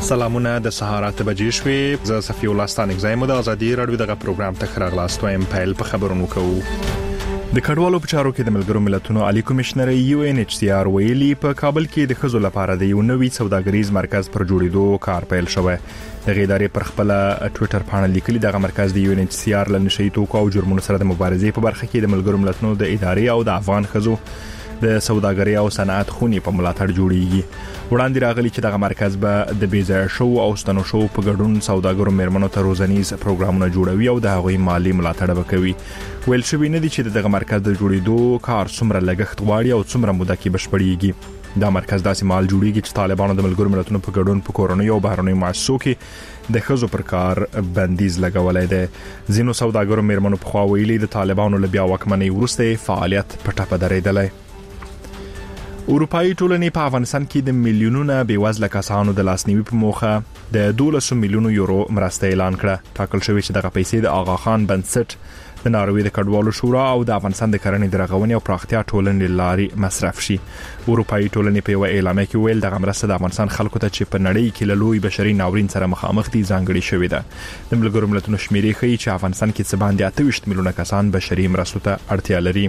سلامونه د سهار 8 بجې شوې زه صفي الله ستانک زایم د ازادي رادیو دغه پروګرام ته خراغلاست وایم پیل په خبرونو کوو. د کډوالو په چارو کې د ملګرو ملتونو عالی کمشنر UNHCR ویلي په کابل کې د خزو لپاره د یو نوي سوداګریز مرکز پر جوړېدو کار پیل شوی. د ادارې پر خپل ټوئیټر باندې لیکلي دغه مرکز د UNHCR لنشي توکو او جرمونو سره د مبارزې په برخه کې د ملګرو ملتونو د ادارې او د افغان خزو د سوداګرۍ او صنعت خونې په ملاتړ جوړیږي. وړاندې راغلي چې دغه مرکز به د بیزا شو او ستنو شو په ګډون سوداګرو مېرمنو ته روزنیز پروګرامونه جوړوي او د هغوی مالی ملاتړ وکوي. ویل شوی نه دي چې دغه مرکز د جوړېدو کار څومره لګښت غواړي او څومره موده کې بشپړیږي. دا مرکز داسې مال جوړیږي چې طالبانو د ملګرو ملتونو په ګډون په کورونی او بهرنیو مؤسسو کې د خزو پر کار بندیز لګولای دی. ځینو سوداګرو مېرمنو په خوا ویلي د طالبانو له بیا واکمنۍ وروسته فعالیت په ټپه درېدلی. اروپایي ټولنې په افغانستان کې د میلیونونو بیوزله کسانو د لاسنیوي په موخه د 12 میلیونو یورو مرسته اعلان کړه. ټاکل شوی چې دغه پیسې د آغا خان بنسټ د ناروې د کډوالو شورا او د افغانستان د کرنې د رغونې او پراختیا ټولنې لارې مصرف شي. اروپایي ټولنې په یو اعلامیه کې ویل دغه مرسته د افغانستان خلکو ته چې په نړۍ کې له لوی بشري ناورین سره مخامخ دي ځانګړې شوې ده. د ملګرو ملتونو شمیرې ښیي چې افغانستان کې څه باندې 28 میلیونه کسان بشري مرستو ته اړتیا لري.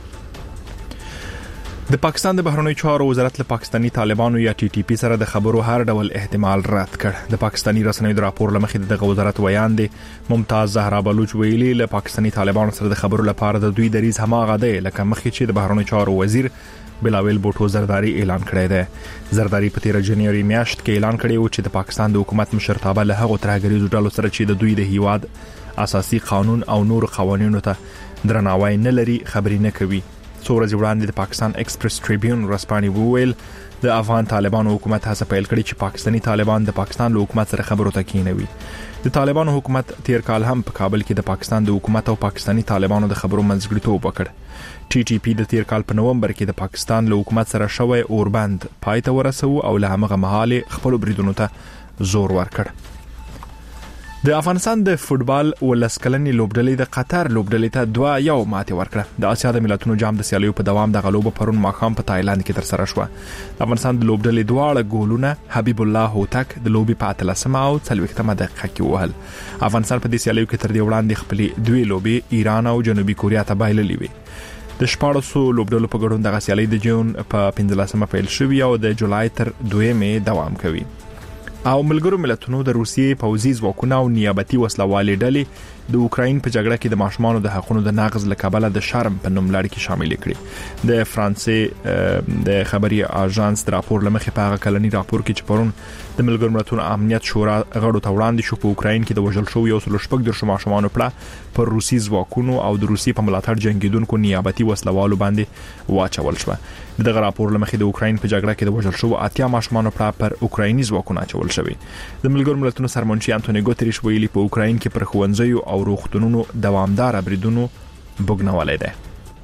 د پاکستان د بهرنیو چارو وزارت له پاکستانی طالبانو یا TTP سره د خبرو هر ډول احتمال رد کړ. د پاکستانی رسنیو د راپور لمخې دغه وزارت ویان دي ممتاز زهرا بلوچ ویلي له پاکستانی طالبانو سره د خبرو لپاره د دوی دریز هماغه دی لکه مخکې چې د بهرنیو چارو وزیر بلاول بوټو زرداری اعلان کړی دی. زرداری په 13 جنوري میاشت کې اعلان کړی و چې د پاکستان د حکومت مشرتابه له هغو ترهګریزو ډلو سره چې د دوی د هیواد اساسي قانون او نور قوانینو ته درناوی نه لري خبرې نه کوي. څو ورځې وړاندې د پاکستان ایکسپریس ټریبیون ورځپاڼې وویل د افغان طالبانو حکومت هڅه پیل کړې چې پاکستانی طالبان د پاکستان له حکومت سره خبرو ته کېنوي. د طالبانو حکومت تیر کال هم په کابل کې د پاکستان د حکومت او پاکستانی طالبانو د خبرو منځګړیتوب وکړ. TTP د تیر کال په نومبر کې د پاکستان له حکومت سره شوی اوربند پای ته ورسو او له هغه مهاله خپل بریدونو ته زور ورکړ. د افغانستان د فوتبال ولسکلنې لوبډلې د قطر لوبډلې ته 2-1 ماتې ورکړه. د آسیا د ملتونو جام د سیالیو په دوام د غلوب پرون ماښام په تایلند کې تر سره شو. د افغانستان د لوبډلې دواړه ګولونه حبیب الله هوتک د لوبي په 13 او 40 دقیقه کې وهل. افغانستان په دې سیالیو کې تر دې وړاندې خپل دوی لوبي ایران او جنوبي کوریا ته بایللې وي. د 14 لوبډلو په ګډون د سیالي د جون په 15 پیل شوې او د جولای تر 2 دوام کوي. او ملګرو ملتونو د روسیې پوځي ځواکونو او نیابتي وسلوالې ډلې د اوکراین په جګړه کې د ماشومانو د حقوقو د نقض لکبله د شرم په نوم لړ کې شامل کړي. د فرانسې د خبري اژانس د راپور لمخې په هغه کلنی راپور کې چې پرون د ملګرو ملتونو امنیت شورا غړو ته وړاندې شو په اوکراین کې د وژل شو یو څلور شپږ د ماشومانو پړه پر روسي ځواکونو او د روسي په ملاتړ جنگیدونکو نیابتي وسلوالو باندې واچول شو. دغه راپور لمخې د اوکراین په جګړه کې د وژل شو 80 ماشومانو پړه پر اوکرایني ځواکونو اچول شوی. د ملګرو ملتونو سرمنشي انټونی ګوتریش ویلي په اوکراین کې پر ښوونځیو او روغتونونو دوامدار بریدونو بوګنولای دی.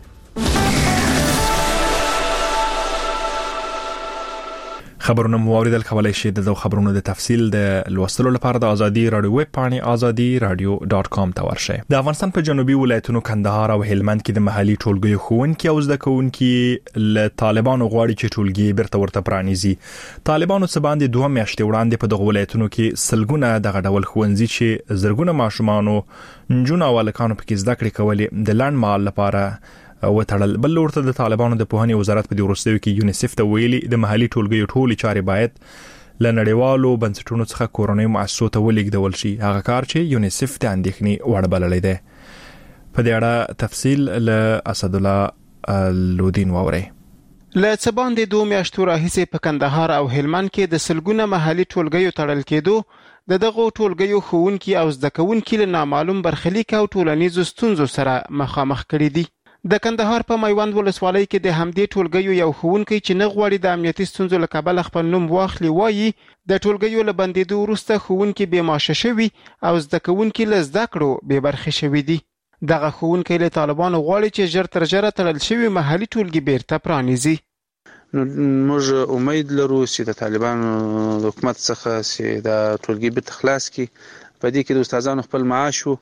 خبرونه مو اوریدل کولای شئ د خبرونو د تفصیل د لوستلو لپاره د ازادي رادیو ویب پاڼې azadi.radio.com ته ورشئ. د افغانستان په جنوبي ولایتونو کندهار او هلمند کې د محلي ټولګیو ښوونکي او زده کوونکي له طالبانو غواړي چې ټولګي بیرته ورته پرانیزي. طالبانو څه باندې 2 میاشتې وړاندې په دغه ولایتونو کې سلګونه دغه ډول ښوونځي چې زرګونه ماشومانو نجونو او الکانو پکې زده کړې کولې د لاند مال لپاره وتړل. بل ورته د طالبانو د پوهنې وزارت په وروستیو کې یونیسف ته ویلي د محلي ټولګیو ټولې چارې باید له نړیوالو بنسټونو څخه کورونی مؤسسو ته ولېږدول شي. هغه کار چې یونیسف ته اندېښنې وړ بللی دی. په دې اړه تفصیل له اسد الله لودین ووري. له څه باندې 2 میاشتو راهیسې په کندهار او هلمند کې د سلګونه محلي ټولګیو تړل کېدو دغه ټولګیو ښوونکي او زده کوونکي له نامعلوم برخلیک او ټولنیزو ستونزو سره مخامخ کړي دي. د کندهار په میوند ولسوالۍ کې د همدې ټولګیو یو ښوونکی چې نه غواړي د امنیتي ستونزو له کبله خپل نوم واخلي وایي د ټولګیو له بندېدو وروسته ښوونکي بې معاشه شوي او زده کوونکي له زده کړو بې برخې شوي دي. دغه ښوونکی له طالبانو غواړي چې ژر تر ژره تړل شوي محلي ټولګي بیرته پرانیزي. موږ امید لرو چې د طالبانو د حکومت څخه چې د ټولګي بیرته خلاص کړي. په دې کې د استادانو خپل معاش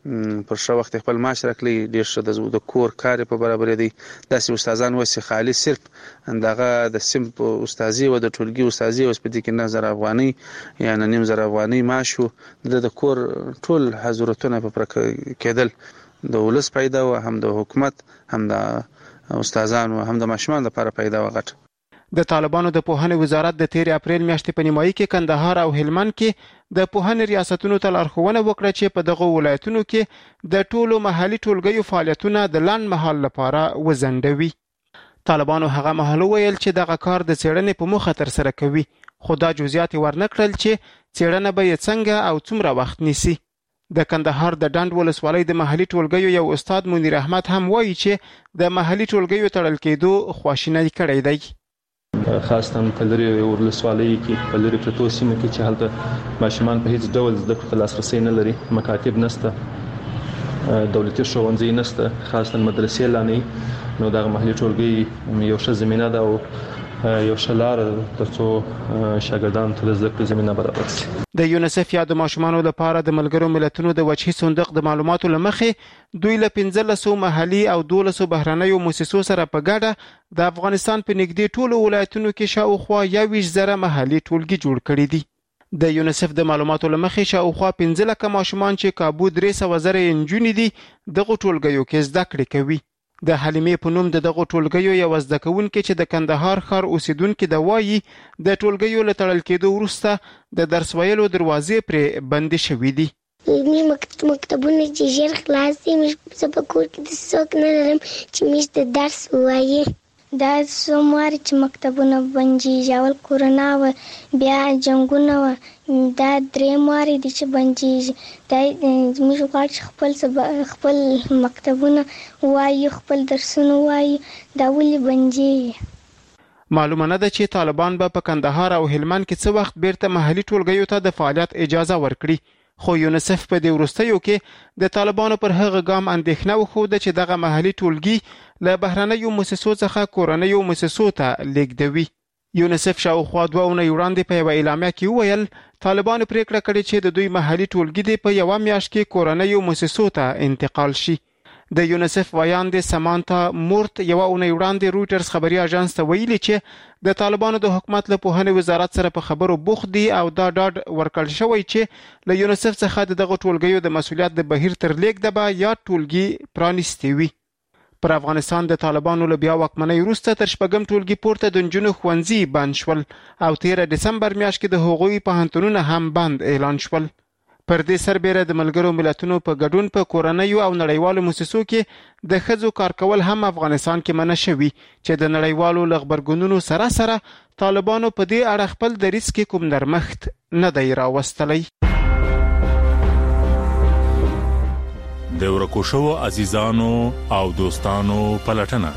پر ښه وخت خپل معاش راکړي، ډېر ښه د کور کار په برابرې دی. داسې استادان وسې خالي صرف دغه د صنف استادي او د ټولګي استادي اوس په دې کې 9000 افغانۍ یا 9000 افغانۍ معاش وو. د کور ټول حضورتونه په پرکه کېدل د ولس پیدا او هم د حکومت هم د استادانو هم د ماشومان لپاره پیدا وغټ. د طالبانو د پوهنې وزارت د 13 اپریل میاشتې په نیمایي کې کندهار او هلمند کې د پوهنې ریاستونو ته لارښوونه وکړه چې په دغه ولایتونو کې د ټولو محلي ټولګیو فعالیتونه د لنډ مهال لپاره وځنډوي. طالبانو هغه مهال ویل چې دغه کار د څېړنې په موخه ترسره کوي، خو دا جزئیات ورنکړل چې څېړنه به یې څنګه او څومره وخت نیسي. د کندهار د ډنډ ولسوالۍ د محلي ټولګیو یو استاد منیر احمد هم وایي چې د محلي ټولګیو تړل کېدو خواشینی کړی دی. خاصتاً په لرې ولسوالۍ کې په لرې پرتو سیمو کې چې هلته ماشومان په هیڅ ډول زده کړو ته لاسرسی نه لري، مکاتب نشته، دولتي ښوونځي نشته، خاصتاً مدرسې لا نه، نو دغه محلي ټولګي یو ښه زمینه ده او یو ښه لار ترڅو شاګردانو ته د زده کړې زمینه برابر شي. د یونیسف یا د ماشومانو لپاره د ملګرو ملتونو د وجهي صندوق د معلوماتو له مخې دوی له 1500 محلي او 1200 بهرنیو مؤسسو سره په ګډه د افغانستان په نږدې ټولو ولایتونو کې شاوخوا 21,000 محلي ټولګي جوړ کړي دي. د یونیسف د معلوماتو له مخې شاوخوا 15 لکه ماشومان چې کابو 300,000 نجونې دي دغه ټولګیو کې زده کړې کوي. د حلیمې په نوم دغه ټولګیو یو زده کوونکې چې د کندهار ښار اوسیدونکې د وایي د ټولګیو له تړل کېدو وروسته د درس ویلو دروازې پرې بندې شوې دي. مکتبونه چې ژر خلاص دي، زه په کور کې د څوک نه لرم چې موږ د درس ووایي. دا څومره چې مکتبونه بندېږي، اول کورونا وه، بیا جنګونه وه، دا درېیم وارې دي چې بندېږي. دا موږ غواړو چې خپل مکتبونه ووایو، خپل درسونه ووایو، دا ولې بندېږي؟ معلومه نه ده چې طالبان به په کندهار او هلمند کې څه وخت بیرته محلي ټولګیو ته د فعالیت اجازه ورکړي، خو یونیسف په دې وروستیو کې د طالبانو پر هغه ګام اندېښنه وښوده چې دغه محلي ټولګي له بهرنیو مؤسسو څخه کورنیو مؤسسو ته لیږدوي. یونیسف شاوخوا 2 اونۍ وړاندې په یوه اعلامیه کې وویل طالبانو پریکړه کړې چې د دوی محلي ټولګي دې په یوه میاشت کې کورنیو مؤسسو ته انتقال شي. د یونیسف ویاندې سمانتا مورت یوه اونۍ وړاندې رویټرز خبري اژانس ته ویلي چې د طالبانو د حکومت له پوهنې وزارت سره په خبرو بوخت دي او دا ډاډ ورکړل شوی چې له یونیسف څخه دغه ټولګیو د مسؤلیت د بهیر تر لیږده به یا ټولګي پرانیستي وي. پر افغانستان د طالبانو له بیا واکمنۍ وروسته تر 4م ټولګي پورته د نجونو ښوونځي بند شول او 13 دسمبر میاشت کې د هغوی پوهنتونونه هم بند اعلان شول. پر دې سربېره د ملګرو ملتونو په ګډون په کورنیو او نړیوالو مؤسسو کې د ښځو کار کول هم افغانستان کې منع شوي چې د نړیوالو له غبرګونونو سره سره طالبانو په دې اړه خپل دریځ کې کوم نرمښت نه دی راوستلی. د ورکو شوو عزیزانو او دوستانو پلټنه.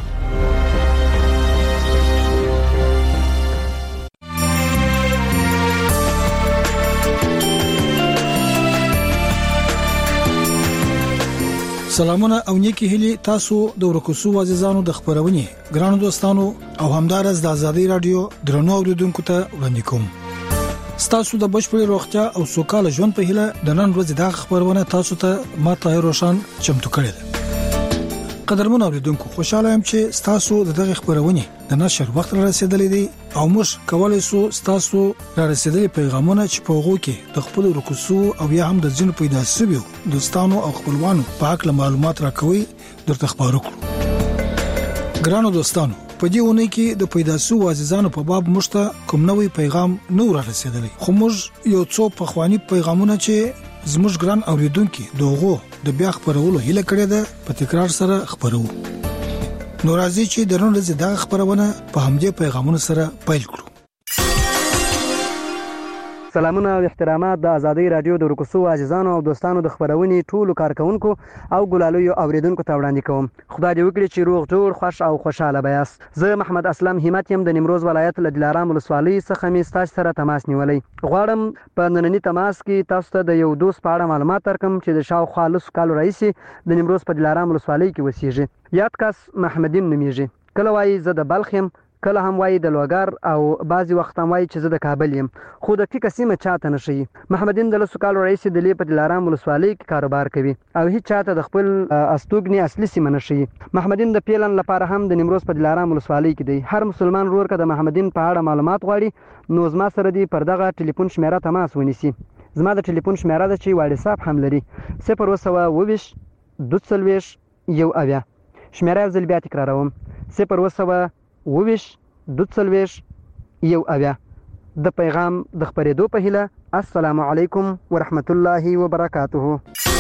سلامونه او نیکی هیلي تاسو د ورکو شوو عزیزانو د خبرونې ګرانو دوستانو او همدارس د ازادي رادیو درنو اوریدونکو ته وړاندې کوم. ستاسو د بشپړ روغتیا او سوکاله ژوند په هیله د نن ورځې د خبرونه تاسو ته ما طاهر روشن چمتو کړی ده. قدرمن اوریدونکو خوشاله یم چې تاسو دغه خبرونه د نشر وخت را رسیدلې دي او موږ کولای شو تاسو را رسیدلې پیغامونه چې په هغه کې د خپل رکوسو او یا هم د ځینو پیدا شویو دوستانو او خپلوانو په اړه معلومات راکوي درته خبرو کړو. ګرانو دوستانو په دې ونه کې د پیدا شوو عزیزانو په باب مشته کوم نوې پیغام نو را رسیدلی، خو موږ یو څو پخوانی پیغامونه چې زموږ ګران اوریدونکو دغه د بیا خبرولو هیله کړې ده په تکرار سره خبرو. نو راځي چې درنو لږه د خبرونه په همدې پیغامونو سره پیل کړو. سلامونه او احترامات د ازادي رادیو د ورکوسو عزیزانو او دوستانو د خبرونې ټولو کارکونکو او ګلالو اوریدونکو ته وړاندې کوم. خدای دې وکړي چې روغ جوړ خوش او خوشاله بیاست. زه محمد اسلم همت یم د نیمروز ولایت له دلارام ولسوالۍ څخه می ستاسو سره تماس نیولې. غواړم په نننی تماس کې تاسو ته د یو دوست په اړه معلومات درکم چې د شاوخوا 10 کالو راهیسې د نیمروز په دلارام ولسوالۍ کې اوسېږي. یاد کس محمدین نومیږي. کله وایي زه د بلخ یم، کله هم وایي د لوګر او بعضی وخت هم وایي چې زه د کابل یم خو د ټیکه سیمه چاته نشي. محمدین د لسو کالو رئیس د لیپه دلارام ولسوالۍ کې کاروبار کوي او هیڅ چاته د خپل استوګنی اصلي سیمه نشي. محمدین د پیلن لپاره هم د نیمروز په دلارام ولسوالۍ کې دی. هر مسلمان ورور که د محمدین په اړه معلومات غواړي نو زما سره دی پر دغه ټلیفون شمیره تماس ونیسي. زما د ټلیفون شمیره ده چې واتساپ هم لري 020 22 1 شمیره یو ځل بیا تکراروم 020 22 1 د پیغام د خبرېدو په هیله. السلام علیکم ورحمت الله وبرکاته.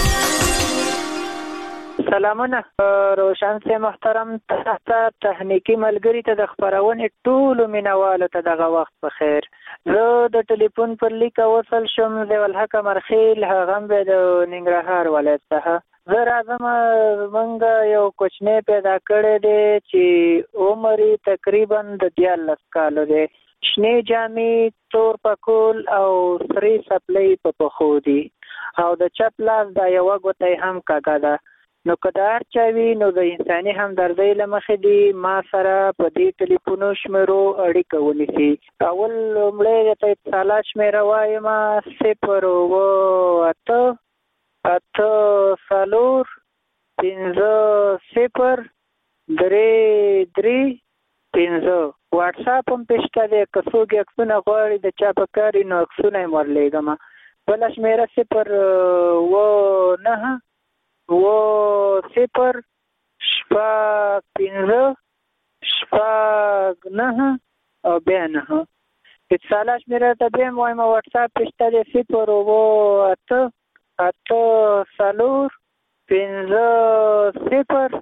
سلامونه روشن سے محترم ته تخنیکی ملګری ته د خبرونې ټول مینوالو ته دغه وخت په خیر. زه د ټلیفون پر لیک وصل شم د ولحق مرخیل هغه به د ننګرهار ولایت څخه. زه راځم موږ یو کوچنی پیدا کړی دی چې عمر تقریبا د 14 کالو دی. شنې جامې تور پکول او سری سپلۍ په پښو دي او د چپ لاس دا یوه ګوته هم کاږه ده. نو که د هر چا وي نو د انساني همدردۍ له مخې دي ما سره په دې ټلیفونو شمیرو اړیکه ونیسي. اول لومړی درته اتصالات شمیره وایم 0 8 4 5 0 3 5. واتساپ هم پېشته دی که څوک یې عکسونه غواړي د چا په کار وي نو عکسونه یې ورلیږم. بله شمیره 0 9 0 5 9 او بیا 9. اتصالات شمیره ته بیا هم وایم واتساپ پېشته دی 0 8 4 5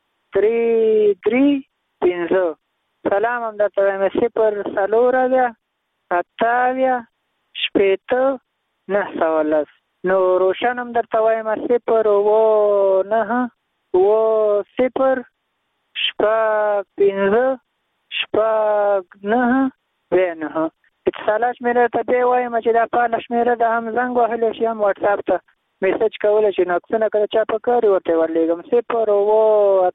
0 3 5. سلام هم درته وایم 0 8 8 9 نو روشن هم درته وایم 0 9 0 5 9 9. اتصالات شمیره ته بیا وایم چې دا فعاله شمیره ده هم زنګ وهلی شي هم واتساپ ته میسج کولی شي نو عکسونه که د چا په کار وي ورته ورلیږم 0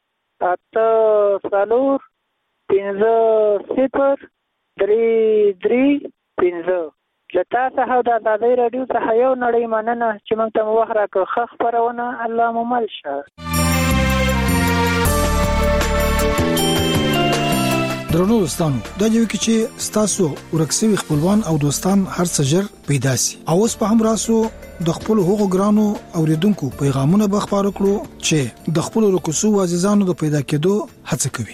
8 4 5 0 3 5. له تا څخه د ازادۍ راډیو څخه یو نړۍ مننه چې موږ ته مو وخت راکړ. ښه خپرونه الله مو مل شه. درنو دوستانو دا جو کې چې ستاسو ورکسوي خپلوان او دوستان هر څه ژر پیدا سي او اوس په هم راسو د خپل هغو ګرانو اوریدونکو پیغامونه به خبرو کړو چې د خپل رکوسو عزیزانو د پیدا کېدو هڅه کوي.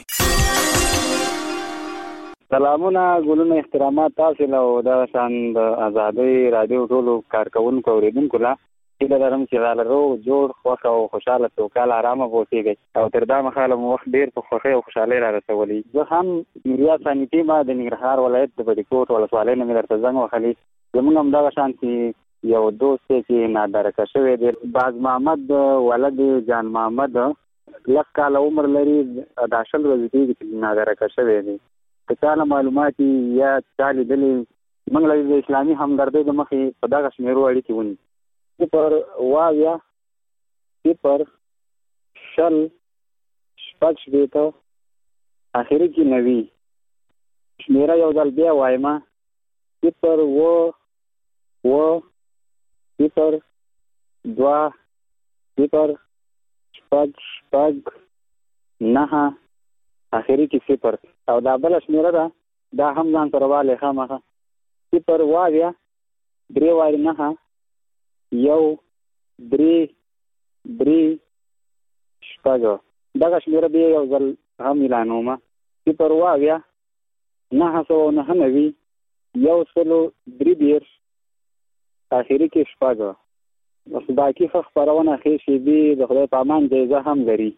سلامونه ګلونه احترامات تاسو له دا شان د ازادۍ رادیو ټولو کارکونکو اوریدونکو لا چې لرم چې غالرو جوړ خوښ او خوشاله توکل آرامه اوسېږي او تر دا مخاله مو وخت ډیر په خوښۍ او خوشحالۍ را رسولي. زه هم نوریا سانیټي ما د ننګرهار ولایت د بډیکوټ ولسوالۍ نه مې درته زنګ وهلی. زموږ هم دغه شان چې یو دوست چې نادرکه شوی دی باز محمد ولد جان محمد 10 کاله عمر لري د 10 ورځې کېږي چې نادرکه شوی دی. که چاله معلومات یا چا لیدلي موږ له د اسلامي همدردۍ د مخې په دغه شمیرو اړیکې ونیسو 0 0 شل شپږ شپېته اخري کې 90. شمیره یو ځل بیا وایم 0 0 0 2 0 شپږ 9 اخري کې 0 او دا بل شمیره ده دا هم ځان سره والی خامخه 0 3 9 یو 3 شپږ. دغه شمیره بیا یو ځل هم اعلانوم 0 999 یو 3 اخري کې شپږ. بس باقي خبرونه خېشي دي د خدای په امان جایزه هم لري.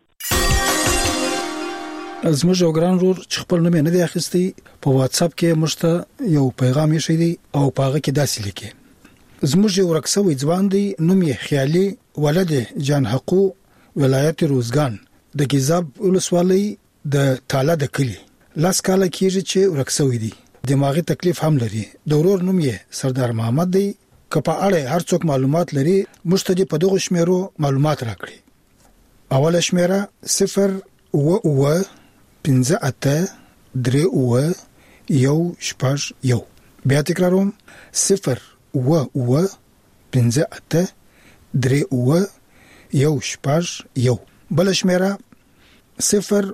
زموږ یو ګران ورور چې خپل نوم نه دی اخیستی په واتس اپ کې مشته یو پیغام یې شوی دی او پاغه کې داسې لیکي زموږ یو رکسوي ځوان دی نوم یې خیالي ولد جان حقو ولایت روزګان د گیزاب ولسوالۍ د تاله د کلی لاس کاله کېږي چې رکسوي دی دماغي تکلیف هم لري. د ورور نوم یې سردار محمد دی. که په اړه هر څوک معلومات لري مشته په دغه شمیرو معلومات راکړي. اوله شمیره 0 و 5 8 0-8-1-6-1. بیا تکراروم 0-8-1-5-3-1-6-1. بل شمیره 0